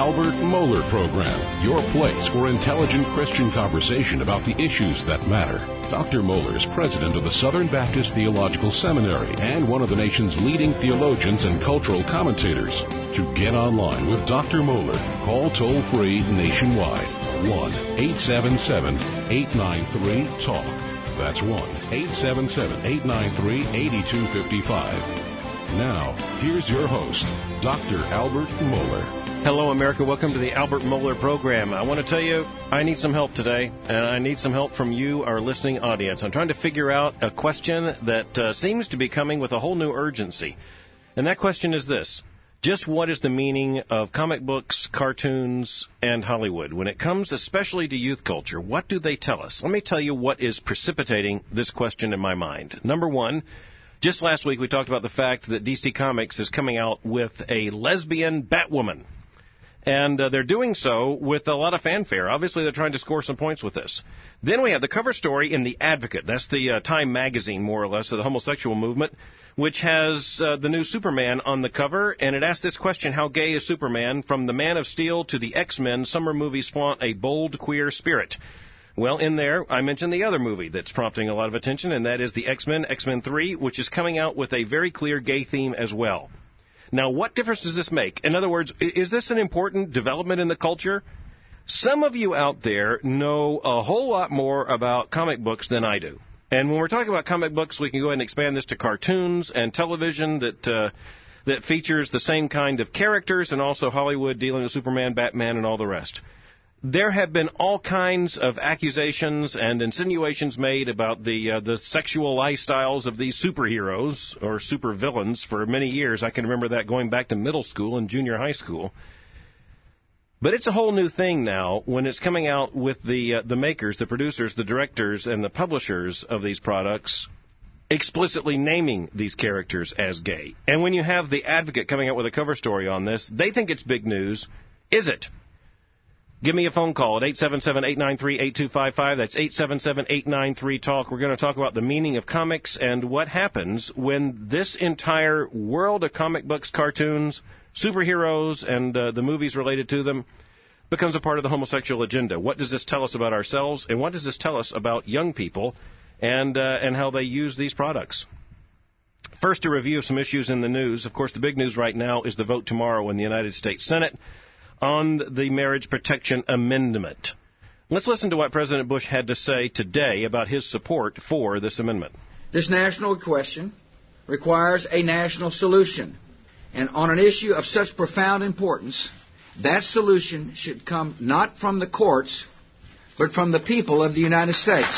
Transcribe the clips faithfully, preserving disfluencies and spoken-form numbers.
Albert Mohler Program, your place for intelligent Christian conversation about the issues that matter. Doctor Mohler is president of the Southern Baptist Theological Seminary and one of the nation's leading theologians and cultural commentators. To get online with Doctor Mohler, call toll-free nationwide, one eight seven seven, eight nine three, talk. That's one eight seven seven, eight nine three, eight two five five. Now, here's your host, Doctor Albert Mohler. Hello, America. Welcome to the Albert Mohler Program. I want to tell you, I need some help today, and I need some help from you, our listening audience. I'm trying to figure out a question that uh, seems to be coming with a whole new urgency. And that question is this. Just what is the meaning of comic books, cartoons, and Hollywood? When it comes especially to youth culture, what do they tell us? Let me tell you what is precipitating this question in my mind. Number one, just last week we talked about the fact that D C Comics is coming out with a lesbian Batwoman. And uh, they're doing so with a lot of fanfare. Obviously, they're trying to score some points with this. Then we have the cover story in The Advocate. That's the uh, Time magazine, more or less, of the homosexual movement, which has uh, the new Superman on the cover. And it asks this question, how gay is Superman? From the Man of Steel to the X-Men, summer movies flaunt a bold queer spirit. Well, in there, I mentioned the other movie that's prompting a lot of attention, and that is the X-Men, X-Men three, which is coming out with a very clear gay theme as well. Now, what difference does this make? In other words, is this an important development in the culture? Some of you out there know a whole lot more about comic books than I do. And when we're talking about comic books, we can go ahead and expand this to cartoons and television that uh, that features the same kind of characters, and also Hollywood dealing with Superman, Batman, and all the rest. There have been all kinds of accusations and insinuations made about the uh, the sexual lifestyles of these superheroes or supervillains for many years. I can remember that going back to middle school and junior high school. But it's a whole new thing now when it's coming out with the uh, the makers, the producers, the directors, and the publishers of these products explicitly naming these characters as gay. And when you have The Advocate coming out with a cover story on this, they think it's big news. Is it? Give me a phone call at eight seven seven, eight nine three, eight two five five. That's eight seven seven, eight nine three, talk. We're going to talk about the meaning of comics and what happens when this entire world of comic books, cartoons, superheroes, and uh, the movies related to them becomes a part of the homosexual agenda. What does this tell us about ourselves, and what does this tell us about young people and uh, and how they use these products? First, a review of some issues in the news. Of course, the big news right now is the vote tomorrow in the United States Senate on the Marriage Protection Amendment. Let's listen to what President Bush had to say today about his support for this amendment. This national question requires a national solution. And on an issue of such profound importance, that solution should come not from the courts, but from the people of the United States.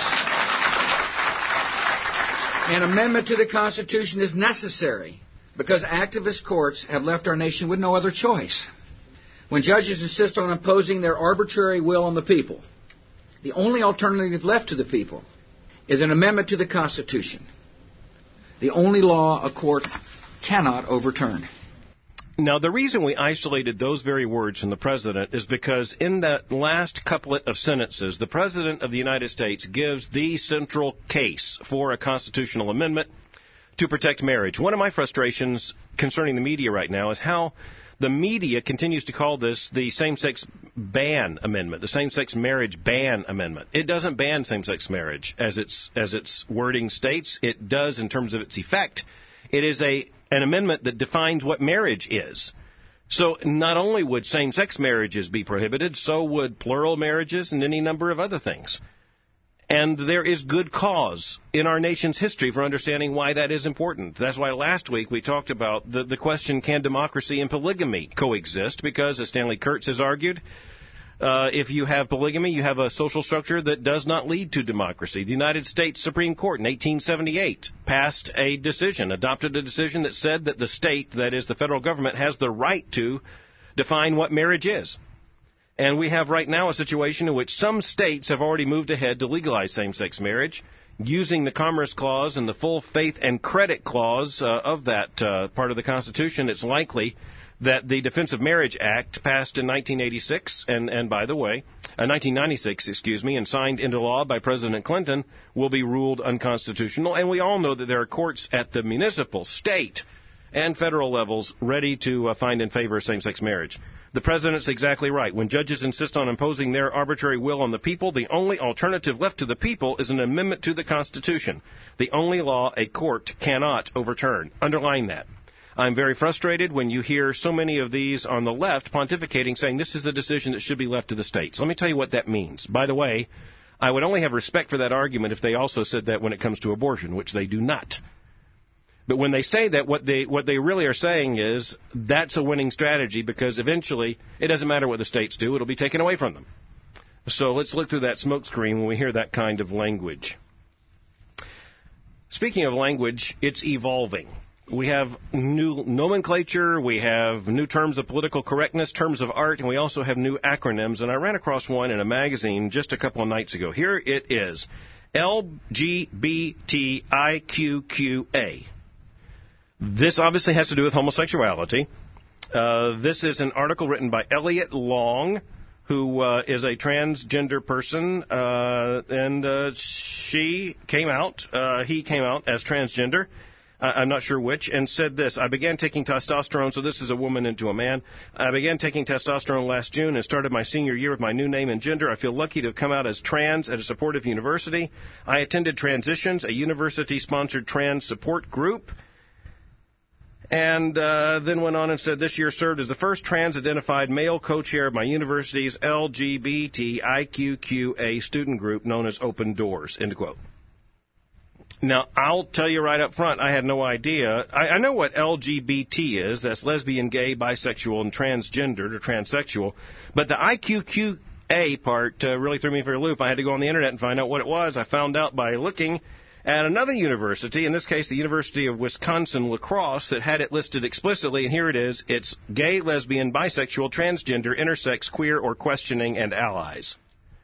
An amendment to the Constitution is necessary because activist courts have left our nation with no other choice. When judges insist on imposing their arbitrary will on the people, the only alternative left to the people is an amendment to the Constitution, the only law a court cannot overturn. Now, the reason we isolated those very words from the President is because in that last couplet of sentences, the President of the United States gives the central case for a constitutional amendment to protect marriage. One of my frustrations concerning the media right now is how the media continues to call this the same-sex ban amendment, the same-sex marriage ban amendment. It doesn't ban same-sex marriage as its as its wording states. It does in terms of its effect. It is a an amendment that defines what marriage is. So not only would same-sex marriages be prohibited, so would plural marriages and any number of other things. And there is good cause in our nation's history for understanding why that is important. That's why last week we talked about the, the question, can democracy and polygamy coexist? Because, as Stanley Kurtz has argued, uh, if you have polygamy, you have a social structure that does not lead to democracy. The United States Supreme Court in eighteen seventy-eight passed a decision, adopted a decision that said that the state, that is the federal government, has the right to define what marriage is. And we have right now a situation in which some states have already moved ahead to legalize same-sex marriage using the Commerce Clause and the full faith and credit clause uh, of that uh, part of the Constitution. It's likely that the Defense of Marriage Act, passed in nineteen eighty-six, and, and by the way, uh, nineteen ninety-six, excuse me, and signed into law by President Clinton, will be ruled unconstitutional. And we all know that there are courts at the municipal, state, and federal levels ready to uh, find in favor of same-sex marriage. The president's exactly right. When judges insist on imposing their arbitrary will on the people, the only alternative left to the people is an amendment to the Constitution, the only law a court cannot overturn. Underline that. I'm very frustrated when you hear so many of these on the left pontificating, saying this is a decision that should be left to the states. Let me tell you what that means. By the way, I would only have respect for that argument if they also said that when it comes to abortion, which they do not. But when they say that, what they what they really are saying is that's a winning strategy, because eventually it doesn't matter what the states do, it'll be taken away from them. So let's look through that smokescreen when we hear that kind of language. Speaking of language, it's evolving. We have new nomenclature, we have new terms of political correctness, terms of art, and we also have new acronyms. And I ran across one in a magazine just a couple of nights ago. Here it is, L G B T I Q Q A. This obviously has to do with homosexuality. Uh, this is an article written by Elliot Long, who uh, is a transgender person, uh, and uh, she came out, uh, he came out as transgender. I'm not sure which, and said this: I began taking testosterone, so this is a woman into a man. I began taking testosterone last June and started my senior year with my new name and gender. I feel lucky to have come out as trans at a supportive university. I attended Transitions, a university-sponsored trans support group. And uh, then went on and said, this year served as the first trans-identified male co-chair of my university's L G B T I Q Q A student group known as Open Doors, end quote. Now, I'll tell you right up front, I had no idea. I, I know what L G B T is. That's lesbian, gay, bisexual, and transgendered or transsexual. But the I Q Q A part uh, really threw me for a loop. I had to go on the Internet and find out what it was. I found out by looking at another university, in this case the University of Wisconsin-La Crosse, that had it listed explicitly, and here it is. It's gay, lesbian, bisexual, transgender, intersex, queer, or questioning, and allies.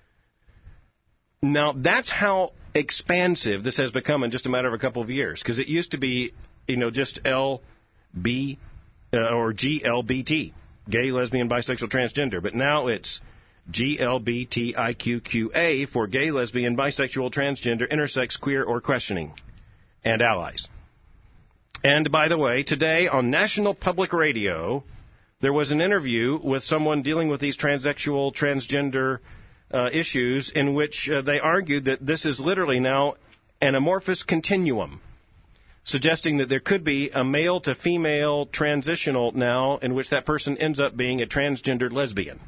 Now, that's how expansive this has become in just a matter of a couple of years, because it used to be, you know, just L B uh, or G L B T, gay, lesbian, bisexual, transgender, but now it's G L B T I Q Q A for gay, lesbian, bisexual, transgender, intersex, queer, or questioning, and allies. And by the way, today on National Public Radio, there was an interview with someone dealing with these transsexual, transgender uh, issues, in which uh, they argued that this is literally now an amorphous continuum, suggesting that there could be a male to female transitional now in which that person ends up being a transgendered lesbian.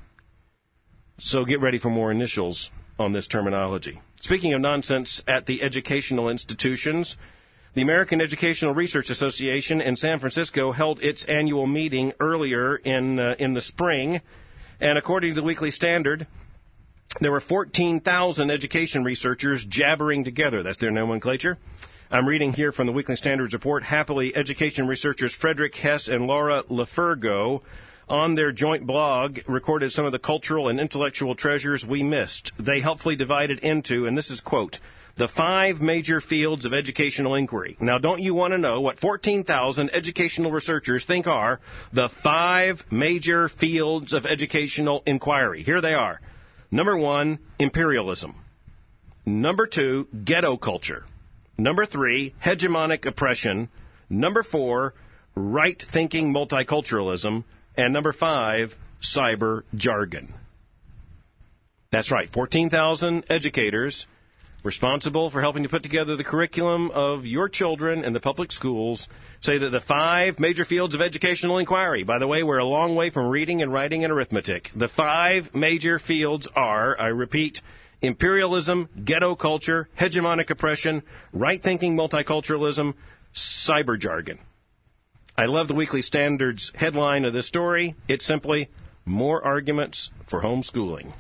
So get ready for more initials on this terminology. Speaking of nonsense at the educational institutions, the American Educational Research Association in San Francisco held its annual meeting earlier in uh, in the spring, and according to the Weekly Standard, there were fourteen thousand education researchers jabbering together. That's their nomenclature. I'm reading here from the Weekly Standard's report. Happily, education researchers Frederick Hess and Laura Lafergo, on their joint blog, recorded some of the cultural and intellectual treasures we missed. They helpfully divided into, and this is, quote, the five major fields of educational inquiry. Now, don't you want to know what fourteen thousand educational researchers think are the five major fields of educational inquiry? Here they are. Number one, imperialism. Number two, ghetto culture. Number three, hegemonic oppression. Number four, right-thinking multiculturalism. And number five, cyber jargon. That's right, fourteen thousand educators responsible for helping to put together the curriculum of your children in the public schools say that the five major fields of educational inquiry, by the way, we're a long way from reading and writing and arithmetic. The five major fields are, I repeat, imperialism, ghetto culture, hegemonic oppression, right-thinking multiculturalism, cyber jargon. I love the Weekly Standard's headline of this story. It's simply, more arguments for homeschooling.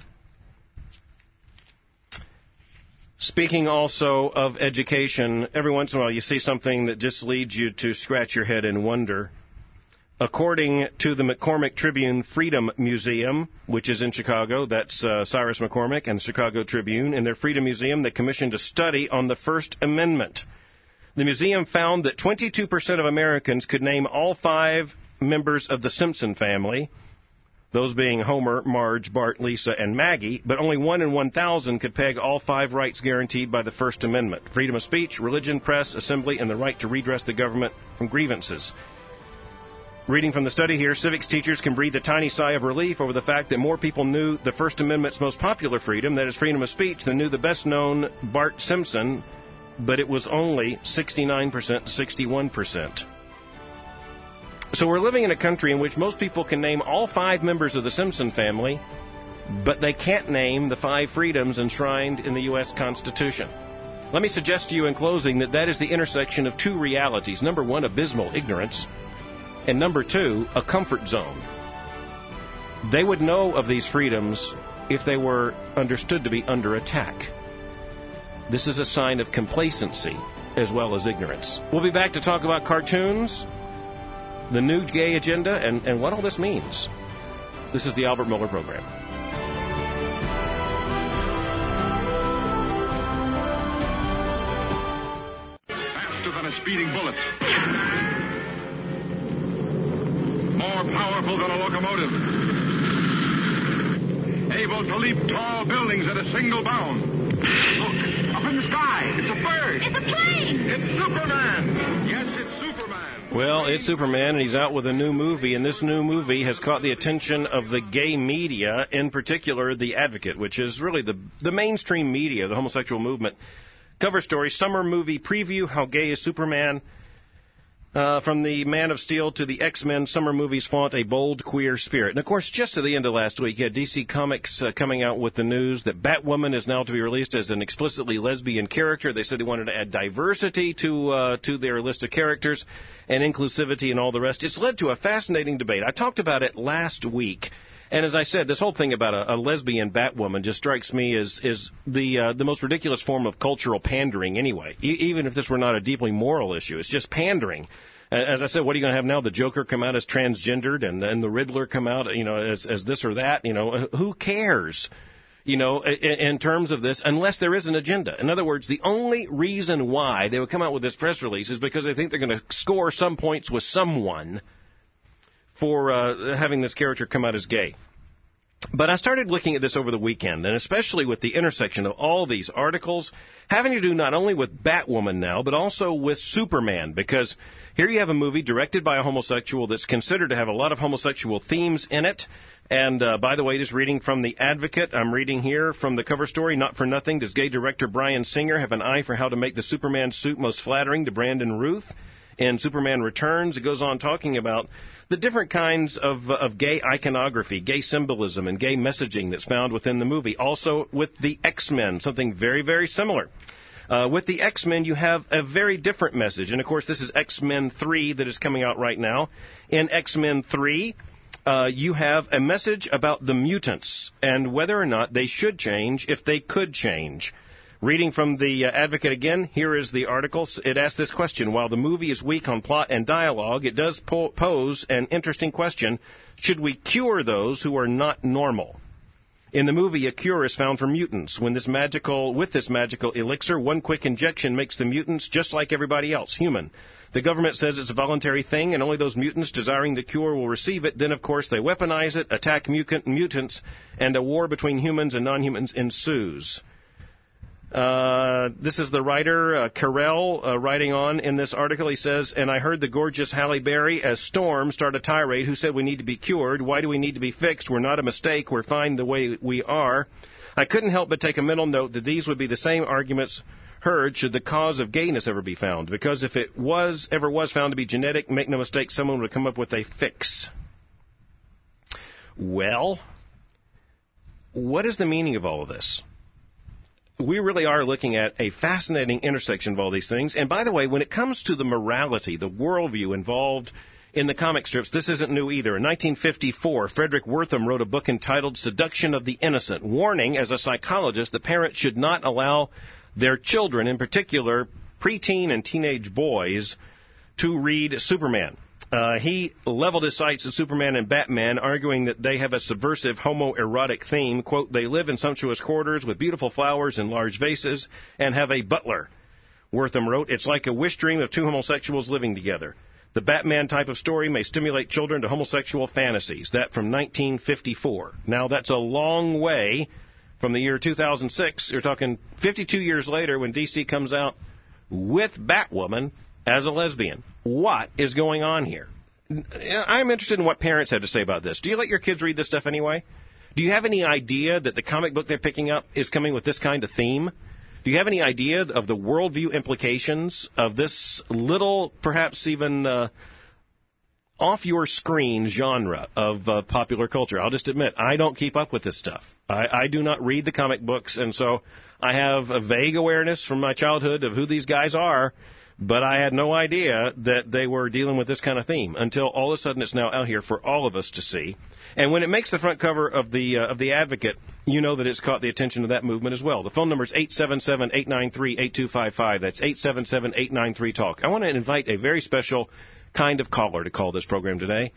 Speaking also of education, every once in a while you see something that just leads you to scratch your head and wonder. According to the McCormick Tribune Freedom Museum, which is in Chicago, that's uh, Cyrus McCormick and the Chicago Tribune, in their Freedom Museum, they commissioned a study on the First Amendment. The museum found that twenty-two percent of Americans could name all five members of the Simpson family, those being Homer, Marge, Bart, Lisa, and Maggie, but only one in one thousand could peg all five rights guaranteed by the First Amendment: freedom of speech, religion, press, assembly, and the right to redress the government from grievances. Reading from the study here, civics teachers can breathe a tiny sigh of relief over the fact that more people knew the First Amendment's most popular freedom, that is freedom of speech, than knew the best-known Bart Simpson, but it was only sixty-nine percent to sixty-one percent. So we're living in a country in which most people can name all five members of the Simpson family, but they can't name the five freedoms enshrined in the U S Constitution. Let me suggest to you in closing that that is the intersection of two realities. Number one, abysmal ignorance. And number two, a comfort zone. They would know of these freedoms if they were understood to be under attack. This is a sign of complacency as well as ignorance. We'll be back to talk about cartoons, the new gay agenda, and, and what all this means. This is the Albert Mohler Program. Faster than a speeding bullet. More powerful than a locomotive. Able to leap tall buildings at a single bound. Look, up in the sky. It's a bird. It's a plane. It's Superman. Yes, it's Superman. Well, it's Superman, and he's out with a new movie, and this new movie has caught the attention of the gay media, in particular The Advocate, which is really the, the mainstream media, the homosexual movement. Cover story, summer movie preview, How Gay is Superman? Uh, from the Man of Steel to the X-Men, summer movies flaunt a bold queer spirit. And, of course, just at the end of last week, you had D C Comics uh, coming out with the news that Batwoman is now to be released as an explicitly lesbian character. They said they wanted to add diversity to uh, to their list of characters and inclusivity and all the rest. It's led to a fascinating debate. I talked about it last week. And as I said, this whole thing about a, a lesbian Batwoman just strikes me as is the uh, the most ridiculous form of cultural pandering anyway, e- even if this were not a deeply moral issue. It's just pandering. As I said, what are you going to have now? The Joker come out as transgendered and, and the Riddler come out, you know, as, as this or that? You know, who cares, you know, in, in terms of this, unless there is an agenda. In other words, the only reason why they would come out with this press release is because they think they're going to score some points with someone for uh, having this character come out as gay. But I started looking at this over the weekend, and especially with the intersection of all these articles, having to do not only with Batwoman now, but also with Superman, because here you have a movie directed by a homosexual that's considered to have a lot of homosexual themes in it. And, uh, by the way, just reading from The Advocate, I'm reading here from the cover story, not for nothing, does gay director Bryan Singer have an eye for how to make the Superman suit most flattering to Brandon Routh? In Superman Returns, it goes on talking about the different kinds of, uh, of gay iconography, gay symbolism, and gay messaging that's found within the movie. Also with the X-Men, something very, very similar. Uh, with the X-Men, you have a very different message. And, of course, this is X-Men three that is coming out right now. In X-Men three, uh, you have a message about the mutants and whether or not they should change if they could change. Reading from The Advocate again, here is the article. It asks this question. While the movie is weak on plot and dialogue, it does po- pose an interesting question. Should we cure those who are not normal? In the movie, a cure is found for mutants. When this magical, with this magical elixir, one quick injection makes the mutants just like everybody else, human. The government says it's a voluntary thing, and only those mutants desiring the cure will receive it. Then, of course, they weaponize it, attack mutant, mutants, and a war between humans and non-humans ensues. Uh, this is the writer, uh, Carell, uh, writing on in this article. He says, and I heard the gorgeous Halle Berry as Storm start a tirade who said we need to be cured. Why do we need to be fixed? We're not a mistake. We're fine the way we are. I couldn't help but take a mental note that these would be the same arguments heard should the cause of gayness ever be found. Because if it was ever was found to be genetic, make no mistake, someone would come up with a fix. Well, what is the meaning of all of this? We really are looking at a fascinating intersection of all these things. And by the way, when it comes to the morality, the worldview involved in the comic strips, this isn't new either. In nineteen fifty-four, Frederick Wertham wrote a book entitled Seduction of the Innocent, warning as a psychologist that parents should not allow their children, in particular preteen and teenage boys, to read Superman. Uh, he leveled his sights at Superman and Batman, arguing that they have a subversive homoerotic theme. Quote, they live in sumptuous quarters with beautiful flowers in large vases and have a butler. Wertham wrote, it's like a wish dream of two homosexuals living together. The Batman type of story may stimulate children to homosexual fantasies. That from nineteen fifty-four. Now, that's a long way from the year two thousand six. You're talking fifty-two years later when D C comes out with Batwoman as a lesbian. What is going on here? I'm interested in what parents have to say about this. Do you let your kids read this stuff anyway? Do you have any idea that the comic book they're picking up is coming with this kind of theme? Do you have any idea of the worldview implications of this little, perhaps even uh, off-your-screen genre of uh, popular culture? I'll just admit, I don't keep up with this stuff. I, I do not read the comic books, and so I have a vague awareness from my childhood of who these guys are, but I had no idea that they were dealing with this kind of theme until all of a sudden it's now out here for all of us to see. And when it makes the front cover of the uh, of the Advocate, you know that it's caught the attention of that movement as well. The phone number is eight seven seven, eight nine three, eight two five five. That's eight seven seven, eight nine three, talk. I want to invite a very special kind of caller to call this program today.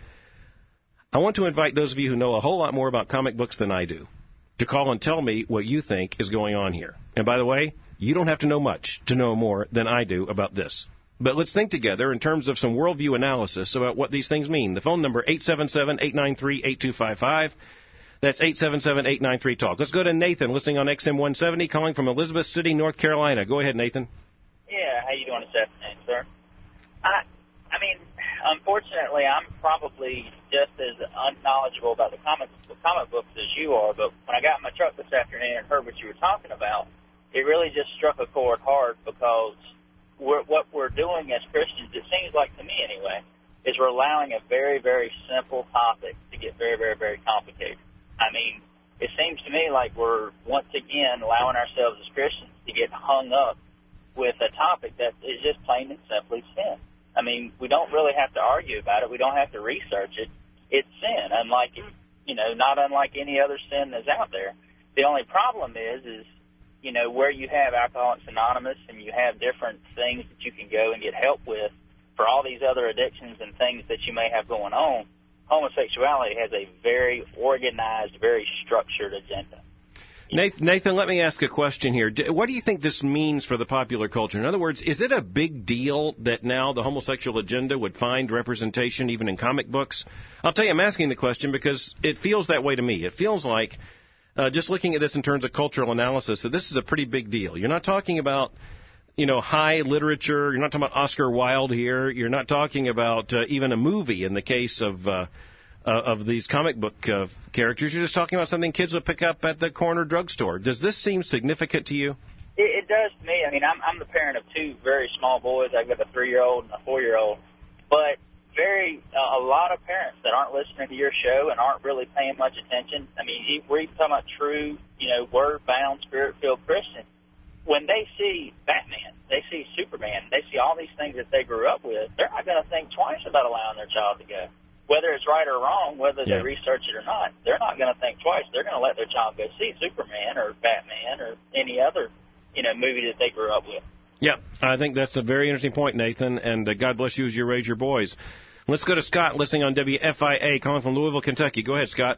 I want to invite those of you who know a whole lot more about comic books than I do to call and tell me what you think is going on here. And by the way, you don't have to know much to know more than I do about this. But let's think together in terms of some worldview analysis about what these things mean. The phone number, eight seven seven, eight nine three, eight two five five. That's eight seven seven, eight nine three, talk. Let's go to Nathan, listening on X M one seventy, calling from Elizabeth City, North Carolina. Go ahead, Nathan. Yeah, how you doing this afternoon, sir? I, I mean, unfortunately, I'm probably just as unknowledgeable about the comic, the comic books as you are, but when I got in my truck this afternoon and heard what you were talking about, it really just struck a chord hard because we're, what we're doing as Christians, it seems like to me anyway, is we're allowing a very, very simple topic to get very, very, very complicated. I mean, it seems to me like we're once again allowing ourselves as Christians to get hung up with a topic that is just plain and simply sin. I mean, we don't really have to argue about it. We don't have to research it. It's sin, unlike, you know, not unlike any other sin that's out there. The only problem is, is, you know, where you have Alcoholics Anonymous and you have different things that you can go and get help with for all these other addictions and things that you may have going on, homosexuality has a very organized, very structured agenda. Nathan, Nathan, let me ask a question here. What do you think this means for the popular culture? In other words, is it a big deal that now the homosexual agenda would find representation even in comic books? I'll tell you, I'm asking the question because it feels that way to me. It feels like, uh, just looking at this in terms of cultural analysis, that this is a pretty big deal. You're not talking about, you know, high literature. You're not talking about Oscar Wilde here. You're not talking about uh, even a movie in the case of uh, uh, of these comic book uh, characters. You're just talking about something kids will pick up at the corner drugstore. Does this seem significant to you? It, it does to me. I mean, I'm, I'm the parent of two very small boys. I've got a three-year-old and a four-year-old. But very uh, a lot of parents that aren't listening to your show and aren't really paying much attention. I mean, we're even talking about true, you know, word-bound, spirit-filled Christians. When they see Batman, they see Superman, they see all these things that they grew up with, they're not going to think twice about allowing their child to go. Whether it's right or wrong, whether yeah. they research it or not, they're not going to think twice. They're going to let their child go see Superman or Batman or any other, you know, movie that they grew up with. Yeah, I think that's a very interesting point, Nathan, and uh, God bless you as you raise your boys. Let's go to Scott, listening on W F I A, calling from Louisville, Kentucky. Go ahead, Scott.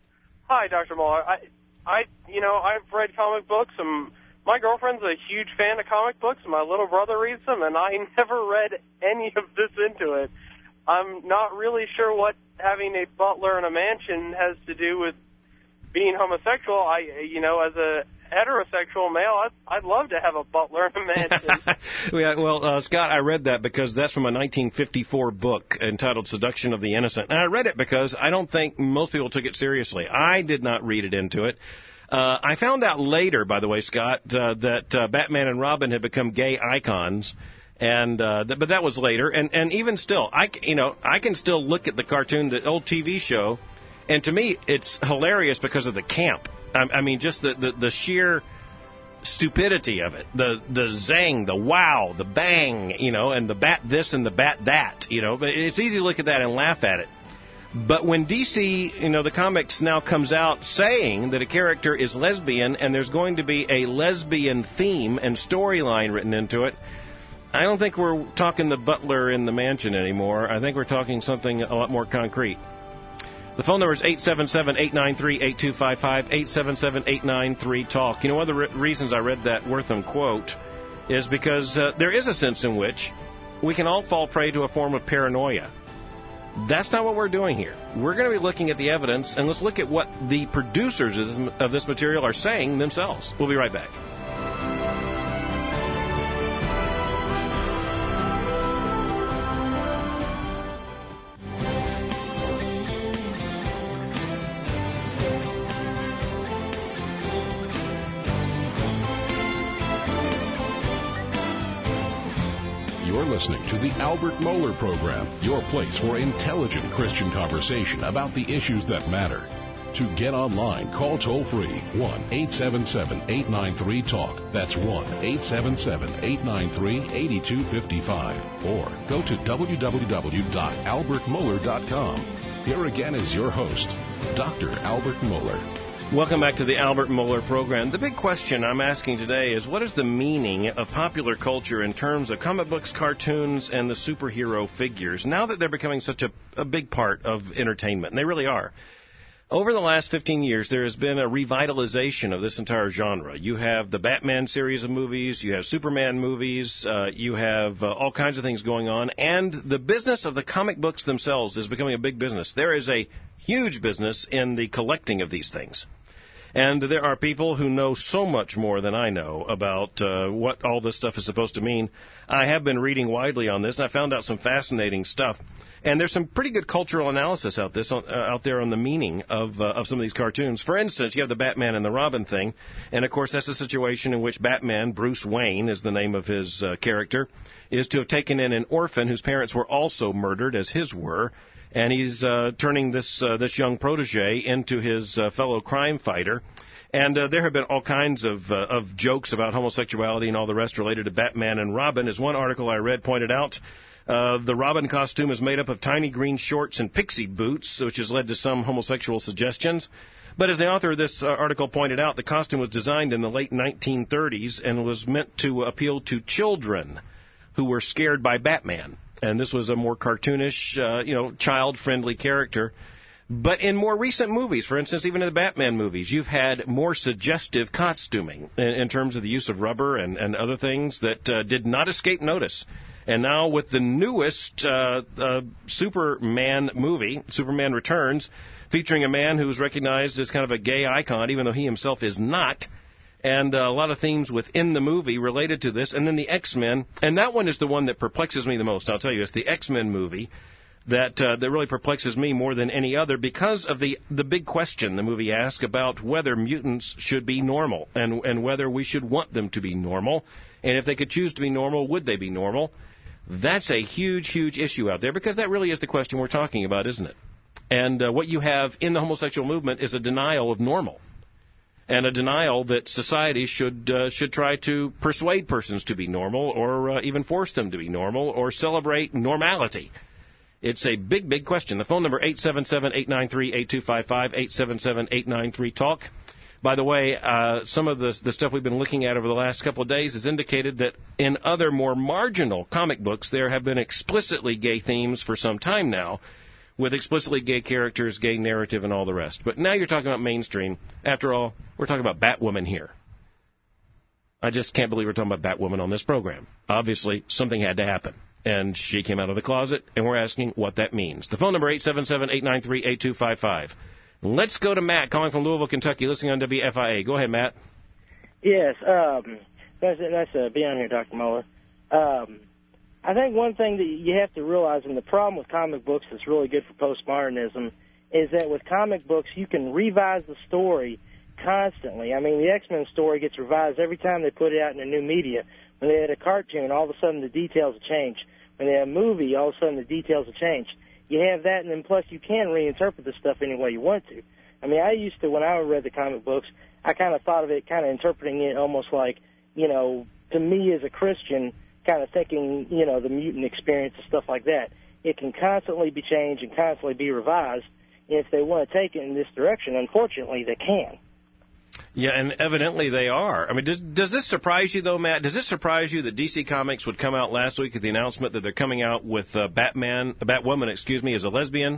Hi, Doctor Muller. I, I, you know, I've read comic books, and my girlfriend's a huge fan of comic books, and my little brother reads them, and I never read any of this into it. I'm not really sure what having a butler in a mansion has to do with being homosexual. I, you know, as a heterosexual male, I'd, I'd love to have a butler in a mansion. yeah, well, uh, Scott, I read that because that's from a nineteen fifty-four book entitled Seduction of the Innocent. And I read it because I don't think most people took it seriously. I did not read it into it. Uh, I found out later, by the way, Scott, uh, that uh, Batman and Robin had become gay icons. And uh, th- but that was later, and and even still, I you know I can still look at the cartoon, the old T V show, and to me it's hilarious because of the camp. I, I mean, just the, the, the sheer stupidity of it, the the zang, the wow, the bang, you know, and the bat this and the bat that, you know. But it's easy to look at that and laugh at it. But when D C, you know, the comics now comes out saying that a character is lesbian and there's going to be a lesbian theme and storyline written into it, I don't think we're talking the butler in the mansion anymore. I think we're talking something a lot more concrete. The phone number is eight seven seven, eight nine three, eight two five five, eight seven seven, eight nine three, talk. You know, one of the re- reasons I read that Wortham quote is because uh, there is a sense in which we can all fall prey to a form of paranoia. That's not what we're doing here. We're going to be looking at the evidence, and let's look at what the producers of this, of this material are saying themselves. We'll be right back. You're listening to the Albert Mohler Program, your place for intelligent Christian conversation about the issues that matter. To get online, call toll-free one eight seven seven, eight nine three, TALK. That's one eight seven seven, eight nine three, eight two five five. Or go to w w w dot albert mohler dot com. Here again is your host, Doctor Albert Mohler. Welcome back to the Albert Mohler Program. The big question I'm asking today is, what is the meaning of popular culture in terms of comic books, cartoons, and the superhero figures, now that they're becoming such a, a big part of entertainment? And they really are. Over the last fifteen years, there has been a revitalization of this entire genre. You have the Batman series of movies, you have Superman movies, uh, you have uh, all kinds of things going on, and the business of the comic books themselves is becoming a big business. There is a huge business in the collecting of these things. And there are people who know so much more than I know about uh, what all this stuff is supposed to mean. I have been reading widely on this, and I found out some fascinating stuff. And there's some pretty good cultural analysis out this uh, out there on the meaning of uh, of some of these cartoons. For instance, you have the Batman and the Robin thing, and of course that's a situation in which Batman, Bruce Wayne is the name of his uh, character, is to have taken in an orphan whose parents were also murdered, as his were. And he's uh, turning this uh, this young protege into his uh, fellow crime fighter. And uh, there have been all kinds of uh, of jokes about homosexuality and all the rest related to Batman and Robin. As one article I read pointed out, uh, the Robin costume is made up of tiny green shorts and pixie boots, which has led to some homosexual suggestions. But as the author of this uh, article pointed out, the costume was designed in the late nineteen thirties and was meant to appeal to children who were scared by Batman. And this was a more cartoonish, uh, you know, child-friendly character. But in more recent movies, for instance, even in the Batman movies, you've had more suggestive costuming in, in terms of the use of rubber and, and other things that uh, did not escape notice. And now with the newest uh, uh, Superman movie, Superman Returns, featuring a man who's recognized as kind of a gay icon, even though he himself is not, and uh, a lot of themes within the movie related to this. And then the X-Men, and that one is the one that perplexes me the most. I'll tell you, it's the X-Men movie that uh, that really perplexes me more than any other because of the the big question the movie asks about whether mutants should be normal and and whether we should want them to be normal. And if they could choose to be normal, would they be normal? That's a huge, huge issue out there because that really is the question we're talking about, isn't it? And uh, what you have in the homosexual movement is a denial of normal. And a denial that society should uh, should try to persuade persons to be normal or uh, even force them to be normal or celebrate normality. It's a big, big question. The phone number, eight seven seven, eight nine three, eight two five five, eight seven seven, eight nine three, TALK. By the way, uh, some of the, the stuff we've been looking at over the last couple of days has indicated that in other more marginal comic books, there have been explicitly gay themes for some time now, with explicitly gay characters, gay narrative, and all the rest. But now you're talking about mainstream. After all, we're talking about Batwoman here. I just can't believe we're talking about Batwoman on this program. Obviously, something had to happen. And she came out of the closet, and we're asking what that means. The phone number, eight seven seven, eight nine three, eight two five five. Let's go to Matt, calling from Louisville, Kentucky, listening on W F I A. Go ahead, Matt. Yes, um, nice, nice to be on here, Doctor Mohler. Um, I think one thing that you have to realize, and the problem with comic books that's really good for postmodernism, is that with comic books, you can revise the story constantly. I mean, the X-Men story gets revised every time they put it out in a new media. When they had a cartoon, all of a sudden the details have changed. When they had a movie, all of a sudden the details have changed. You have that, and then plus you can reinterpret the stuff any way you want to. I mean, I used to, when I read the comic books, I kind of thought of it, kind of interpreting it almost like, you know, to me as a Christian, kind of thinking, you know, the mutant experience and stuff like that. It can constantly be changed and constantly be revised. And if they want to take it in this direction, unfortunately, they can. Yeah, and evidently they are. I mean, does, does this surprise you, though, Matt? Does this surprise you that D C Comics would come out last week with the announcement that they're coming out with uh, Batman, Batwoman, excuse me, as a lesbian?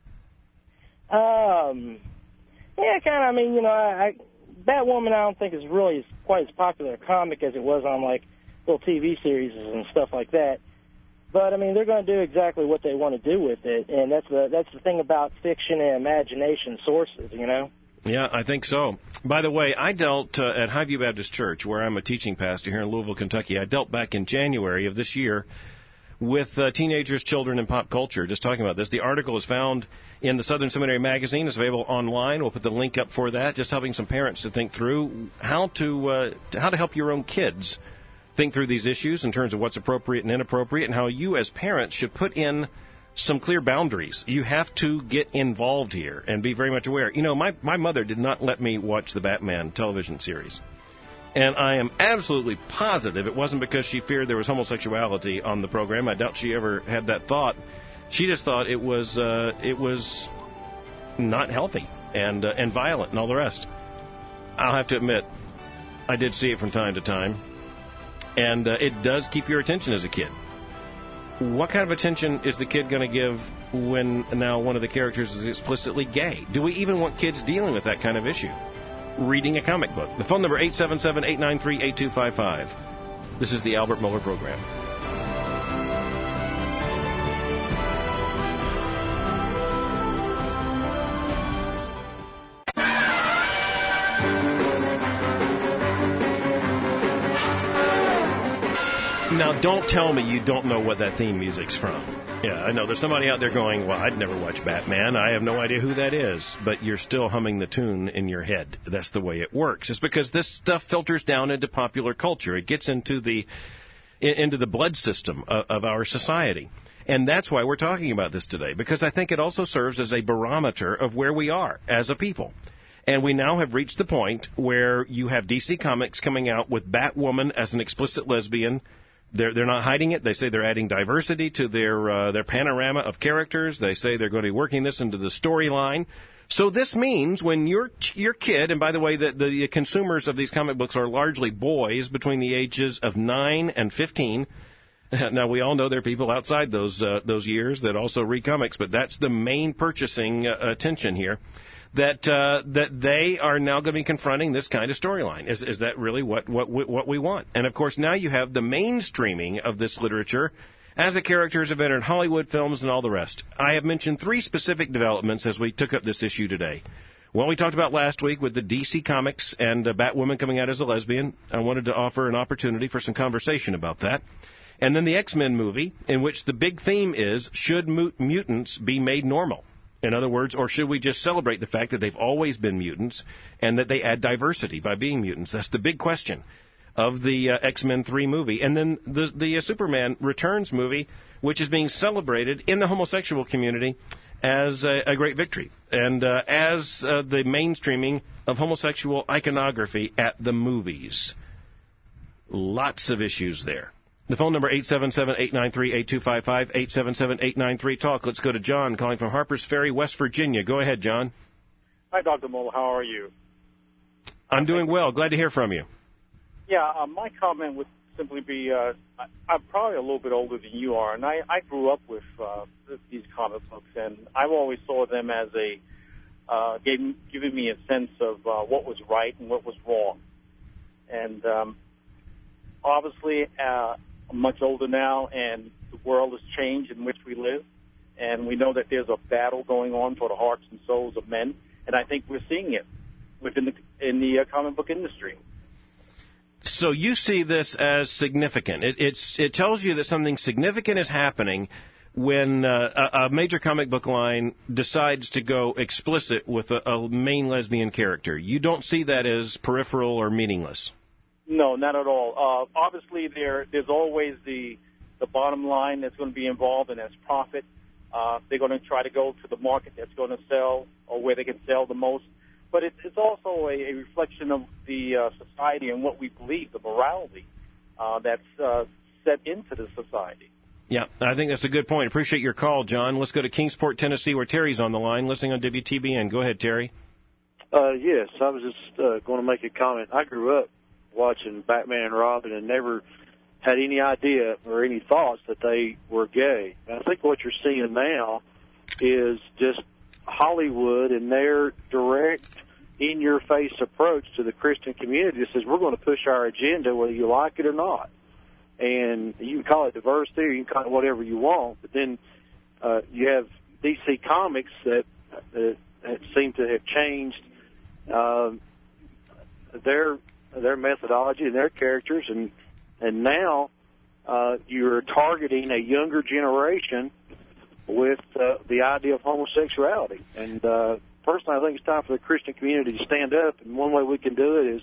Um, yeah, kind of. I mean, you know, I, I, Batwoman I don't think is really as, quite as popular a comic as it was on, like, little T V series and stuff like that. But, I mean, they're going to do exactly what they want to do with it, and that's the, that's the thing about fiction and imagination sources, you know? Yeah, I think so. By the way, I dealt uh, at Highview Baptist Church, where I'm a teaching pastor here in Louisville, Kentucky. I dealt back in January of this year with uh, teenagers, children, and pop culture, just talking about this. The article is found in the Southern Seminary Magazine. It's available online. We'll put the link up for that, just helping some parents to think through how to uh, how to help your own kids think through these issues in terms of what's appropriate and inappropriate, and how you as parents should put in some clear boundaries. You have to get involved here and be very much aware. You know, my, my mother did not let me watch the Batman television series. And I am absolutely positive it wasn't because she feared there was homosexuality on the program. I doubt she ever had that thought. She just thought it was uh, it was not healthy and uh, and violent and all the rest. I'll have to admit, I did see it from time to time. And uh, it does keep your attention as a kid. What kind of attention is the kid going to give when now one of the characters is explicitly gay? Do we even want kids dealing with that kind of issue? Reading a comic book. The phone number, eight seven seven, eight nine three, eight two five five. This is the Albert Mohler Program. Now, don't tell me you don't know what that theme music's from. Yeah, I know there's somebody out there going, well, I'd never watch Batman. I have no idea who that is. But you're still humming the tune in your head. That's the way it works. It's because this stuff filters down into popular culture. It gets into the into the blood system of, of our society. And that's why we're talking about this today, because I think it also serves as a barometer of where we are as a people. And we now have reached the point where you have D C Comics coming out with Batwoman as an explicit lesbian. They're they're not hiding it. They say they're adding diversity to their uh, their panorama of characters. They say they're going to be working this into the storyline. So this means when your your kid, and by the way, the, the consumers of these comic books are largely boys between the ages of nine and fifteen. Now we all know there are people outside those uh, those years that also read comics, but that's the main purchasing uh, attention here. That uh, that they are now going to be confronting this kind of storyline. Is is that really what what what we want? And of course, now you have the mainstreaming of this literature as the characters have entered Hollywood films and all the rest. I have mentioned three specific developments as we took up this issue today. One we talked about last week with the D C Comics and uh, Batwoman coming out as a lesbian. I wanted to offer an opportunity for some conversation about that. And then the X-Men movie, in which the big theme is, should mut- mutants be made normal? In other words, or should we just celebrate the fact that they've always been mutants and that they add diversity by being mutants? That's the big question of the uh, X-Men three movie. And then the, the uh, Superman Returns movie, which is being celebrated in the homosexual community as a, a great victory and uh, as uh, the mainstreaming of homosexual iconography at the movies. Lots of issues there. The phone number, eight seven seven, eight nine three, eight two five five, eight seven seven, eight nine three, talk. Let's go to John calling from Harpers Ferry, West Virginia. Go ahead, John. Hi, Doctor Mohler. How are you? I'm doing well. Glad to hear from you. Yeah, uh, my comment would simply be, uh, I, I'm probably a little bit older than you are, and I, I grew up with uh, these comic books, and I've always saw them as a, uh, gave, giving me a sense of uh, what was right and what was wrong. And um, obviously, uh, I'm much older now, and the world has changed in which we live, and we know that there's a battle going on for the hearts and souls of men, and I think we're seeing it within the in the uh, comic book industry. So you see this as significant. It, it's it tells you that something significant is happening when uh, a, a major comic book line decides to go explicit with a, a main lesbian character. You don't see that as peripheral or meaningless. No, not at all. Uh, obviously, there there's always the the bottom line that's going to be involved, and that's profit. Uh, they're going to try to go to the market that's going to sell or where they can sell the most. But it, it's also a, a reflection of the uh, society and what we believe, the morality uh, that's uh, set into the society. Yeah, I think that's a good point. Appreciate your call, John. Let's go to Kingsport, Tennessee, where Terry's on the line, listening on W T B N. Go ahead, Terry. Uh, yes, I was just uh, going to make a comment. I grew up watching Batman and Robin and never had any idea or any thoughts that they were gay. And I think what you're seeing now is just Hollywood and their direct, in-your-face approach to the Christian community that says we're going to push our agenda whether you like it or not. And you can call it diversity or you can call it whatever you want, but then uh, you have D C Comics that, uh, that seem to have changed uh, their their methodology and their characters, and and now uh, you're targeting a younger generation with uh, the idea of homosexuality. And uh, personally, I think it's time for the Christian community to stand up, and one way we can do it is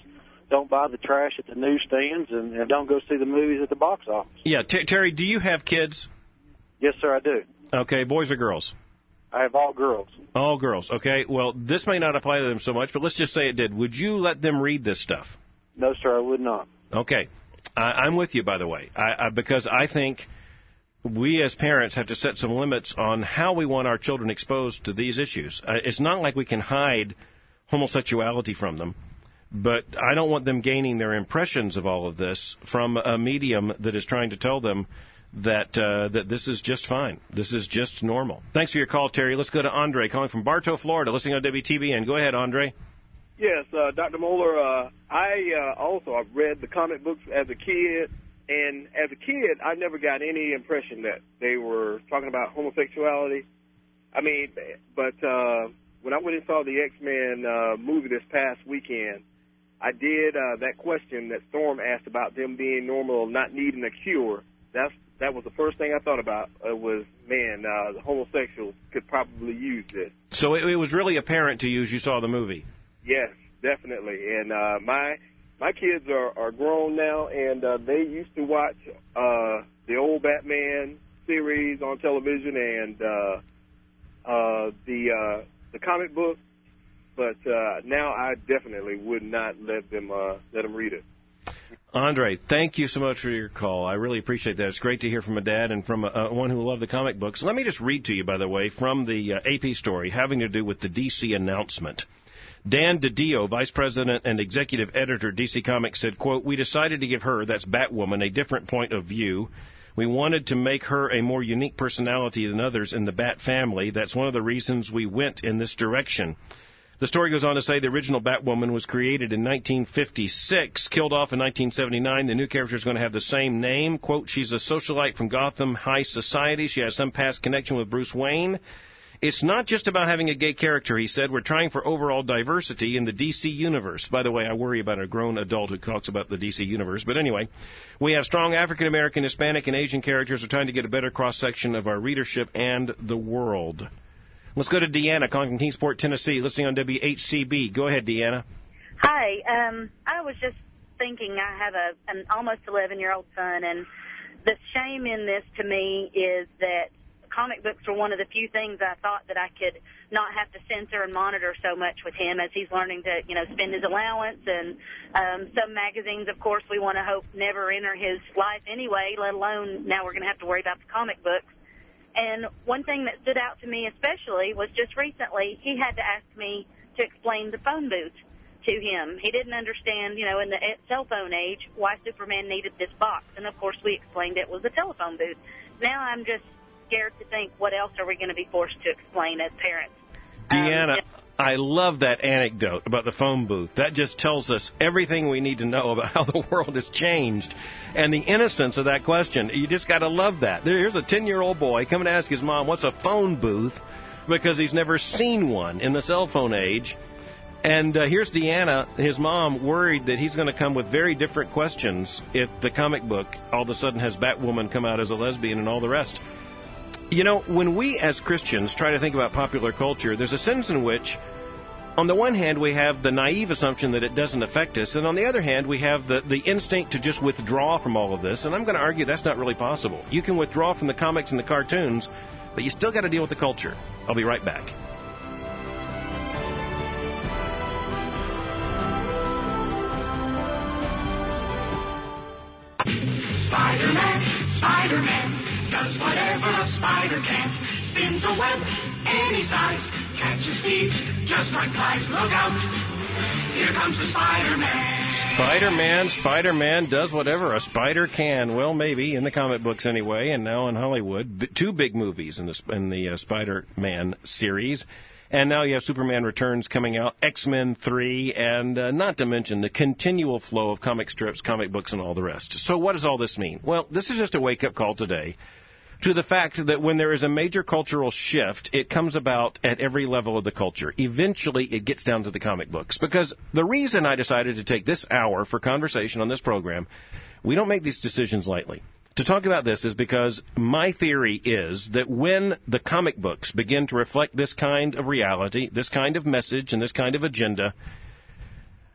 don't buy the trash at the newsstands, and, and don't go see the movies at the box office. Yeah, T- Terry, do you have kids? Yes, sir, I do. Okay, boys or girls? I have all girls. All girls. Okay, well, this may not apply to them so much, but let's just say it did. Would you let them read this stuff? No, sir, I would not. Okay. I, I'm with you, by the way, I, I, because I think we as parents have to set some limits on how we want our children exposed to these issues. Uh, it's not like we can hide homosexuality from them, but I don't want them gaining their impressions of all of this from a medium that is trying to tell them that uh, that this is just fine. This is just normal. Thanks for your call, Terry. Let's go to Andre, calling from Bartow, Florida, listening on W T B N. Go ahead, Andre. Yes, uh, Doctor Moeller, uh, I uh, also I've read the comic books as a kid, and as a kid, I never got any impression that they were talking about homosexuality. I mean, but uh, when I went and saw the X-Men uh, movie this past weekend, I did uh, that question that Storm asked about them being normal, not needing a cure. That's that was the first thing I thought about. Uh, was man, uh, the homosexuals could probably use this. So it, it was really apparent to you as you saw the movie. Yes, definitely. And uh, my my kids are, are grown now, and uh, they used to watch uh, the old Batman series on television and uh, uh, the uh, the comic book. But uh, now I definitely would not let them uh, let them read it. Andre, thank you so much for your call. I really appreciate that. It's great to hear from a dad and from a, uh, one who loved the comic books. Let me just read to you, by the way, from the uh, A P story having to do with the D C announcement. Dan DiDio, Vice President and Executive Editor, D C Comics, said, quote, "We decided to give her, that's Batwoman, a different point of view. We wanted to make her a more unique personality than others in the Bat family. That's one of the reasons we went in this direction." The story goes on to say the original Batwoman was created in nineteen fifty-six, killed off in nineteen seventy-nine. The new character is going to have the same name. Quote, "She's a socialite from Gotham High Society. She has some past connection with Bruce Wayne. It's not just about having a gay character," he said. "We're trying for overall diversity in the D C universe." By the way, I worry about a grown adult who talks about the D C universe. But anyway, "We have strong African-American, Hispanic, and Asian characters. We're trying to get a better cross-section of our readership and the world." Let's go to Deanna, calling from Kingsport, Tennessee, listening on W H C B. Go ahead, Deanna. Hi. Um, I was just thinking I have a an almost eleven-year-old son, and the shame in this to me is that comic books were one of the few things I thought that I could not have to censor and monitor so much with him as he's learning to, you know, spend his allowance. And um, some magazines, of course, we want to hope never enter his life anyway, let alone now we're going to have to worry about the comic books. And one thing that stood out to me especially was just recently he had to ask me to explain the phone booth to him. He didn't understand, you know, in the cell phone age, why Superman needed this box. And, of course, we explained it was a telephone booth. Now I'm just scared to think what else are we going to be forced to explain as parents. Deanna, um, I love that anecdote about the phone booth. That just tells us everything we need to know about how the world has changed and the innocence of that question. You just got to love that. Here's a ten-year-old boy coming to ask his mom what's a phone booth because he's never seen one in the cell phone age. And uh, here's Deanna, his mom, worried that he's going to come with very different questions if the comic book all of a sudden has Batwoman come out as a lesbian and all the rest. You know, when we as Christians try to think about popular culture, there's a sense in which, on the one hand, we have the naive assumption that it doesn't affect us, and on the other hand, we have the, the instinct to just withdraw from all of this, and I'm going to argue that's not really possible. You can withdraw from the comics and the cartoons, but you still got to deal with the culture. I'll be right back. Spider-Man, Spider-Man, does whatever a spider can. Spins a web any size, catches thieves just like flies. Look out, here comes the Spider-Man. Spider-Man, Spider-Man does whatever a spider can. Well, maybe, in the comic books anyway, and now in Hollywood. B- two big movies in the, in the uh, Spider-Man series. And now you have Superman Returns coming out, X-Men three, and uh, not to mention the continual flow of comic strips, comic books, and all the rest. So what does all this mean? Well, this is just a wake-up call today to the fact that when there is a major cultural shift, it comes about at every level of the culture. Eventually, it gets down to the comic books. Because the reason I decided to take this hour for conversation on this program, we don't make these decisions lightly. To talk about this is because my theory is that when the comic books begin to reflect this kind of reality, this kind of message, and this kind of agenda,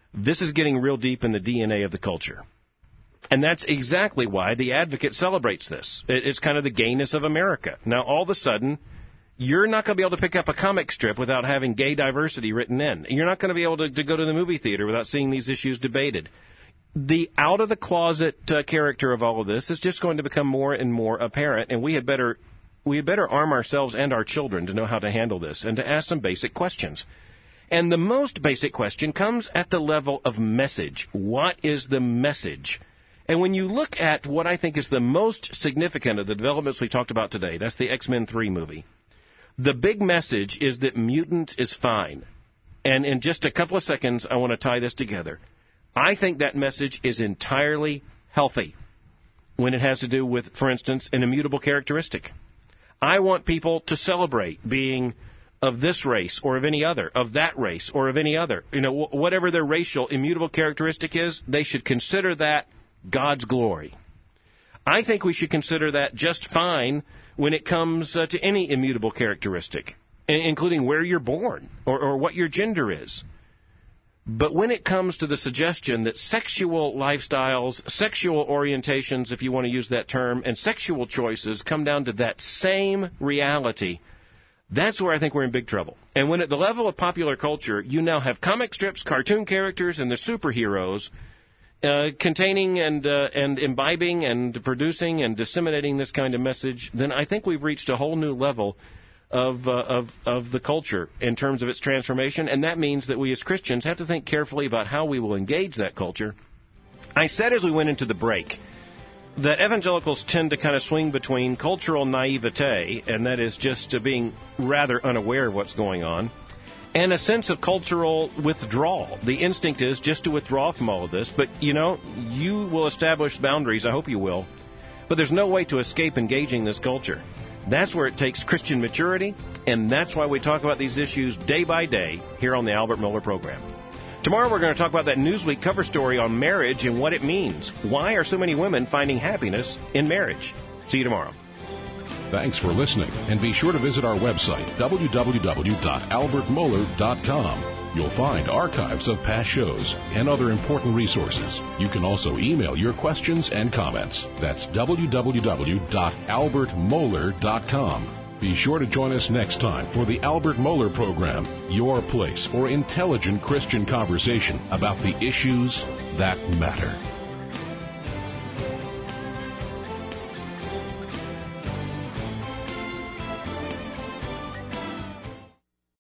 This is getting real deep in the D N A of the culture. And that's exactly why the Advocate celebrates this. It's kind of the gayness of America. Now, all of a sudden, you're not going to be able to pick up a comic strip without having gay diversity written in. You're not going to be able to, to go to the movie theater without seeing these issues debated. The out-of-the-closet uh, character of all of this is just going to become more and more apparent, and we had better we had better arm ourselves and our children to know how to handle this and to ask some basic questions. And the most basic question comes at the level of message. What is the message? And when you look at what I think is the most significant of the developments we talked about today, that's the X-Men three movie, the big message is that mutant is fine. And in just a couple of seconds, I want to tie this together. I think that message is entirely healthy when it has to do with, for instance, an immutable characteristic. I want people to celebrate being of this race or of any other, of that race or of any other. You know, whatever their racial immutable characteristic is, they should consider that God's glory. I think we should consider that just fine when it comes uh, to any immutable characteristic, including where you're born or, or what your gender is. But when it comes to the suggestion that sexual lifestyles, sexual orientations, if you want to use that term, and sexual choices come down to that same reality, that's where I think we're in big trouble. And when at the level of popular culture, you now have comic strips, cartoon characters, and the superheroes Uh, containing and uh, and imbibing and producing and disseminating this kind of message, then I think we've reached a whole new level of uh, of of the culture in terms of its transformation, and that means that we as Christians have to think carefully about how we will engage that culture. I said as we went into the break that evangelicals tend to kind of swing between cultural naivete, and that is just uh, being rather unaware of what's going on, and a sense of cultural withdrawal. The instinct is just to withdraw from all of this, but, you know, you will establish boundaries, I hope you will, but there's no way to escape engaging this culture. That's where it takes Christian maturity, and that's why we talk about these issues day by day here on the Albert Mohler Program. Tomorrow we're going to talk about that Newsweek cover story on marriage and what it means. Why are so many women finding happiness in marriage? See you tomorrow. Thanks for listening, and be sure to visit our website, w w w dot albert mohler dot com. You'll find archives of past shows and other important resources. You can also email your questions and comments. That's w w w dot albert mohler dot com. Be sure to join us next time for the Albert Mohler Program, your place for intelligent Christian conversation about the issues that matter.